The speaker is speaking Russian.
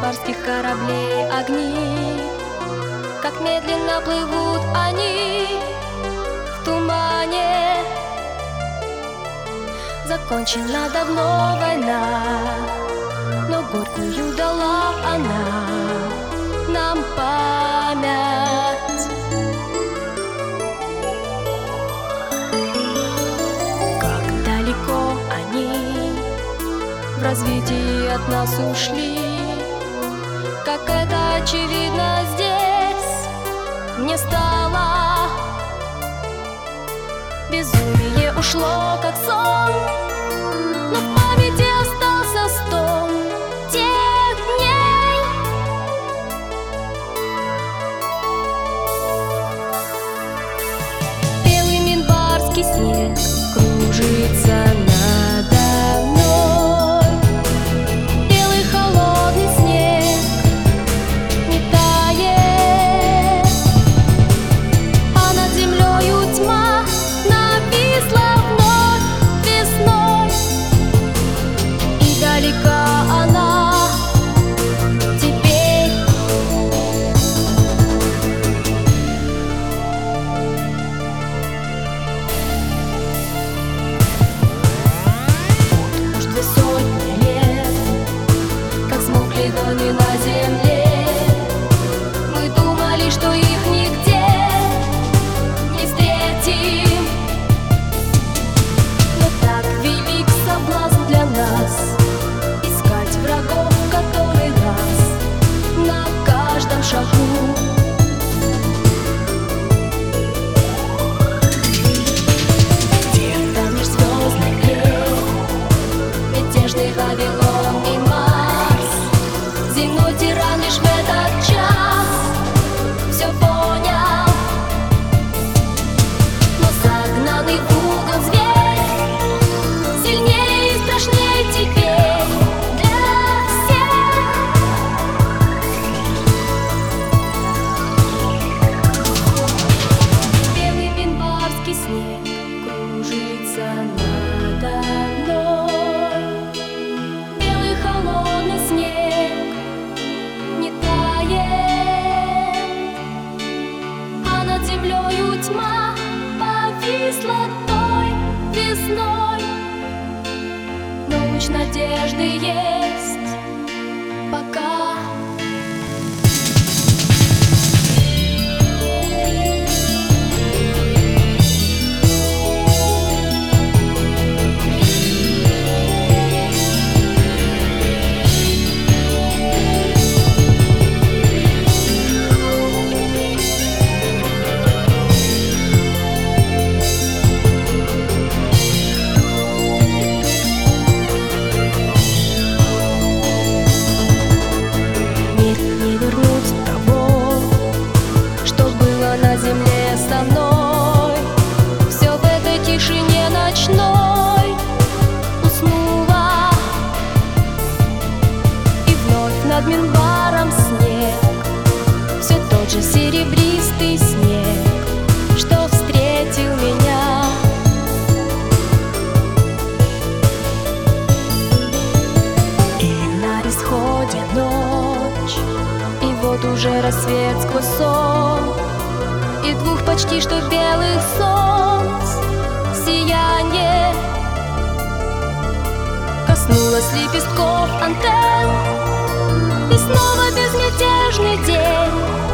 барских кораблей огни, как медленно плывут они в тумане. Закончена давно война, но горькую дала она нам память. Как далеко они в развитии от нас ушли, как это очевидно здесь мне стало. Безумие ушло, как сон, но в памяти остался стон тех дней. Белый минбарский снег кружится надо мной. Белый холодный снег не тает, а над землею тьма нависла вновь весной. И далека она теперь. Уж 2 сотни лет, как смолкли гони на земле, мы думали, что их нигде не встретим. Но так велик соблазн для нас искать врагов который раз на каждом шагу. Где-то межзвездных лет мятежный Вавилон и Марс, земной тиран лишь в этот час все понял. Но загнанный в угол зверь сильнее и страшнее теперь для всех. Белый минбарский снег кружится надо мной. Белый холодный снег не тает, а над землею тьма повисла той весной. Но луч надежды есть пока. Нет, не вернуть того, что было на земле со мной. Все в этой тишине ночной уснула, и вновь над минбаром снег, все тот же серебристый снег, что встретил меня. И на исходе ночь, и вот уже рассвет сквозь сон, и 2 почти что белых солнц сияние коснулось лепестков антенн, и снова безмятежный день.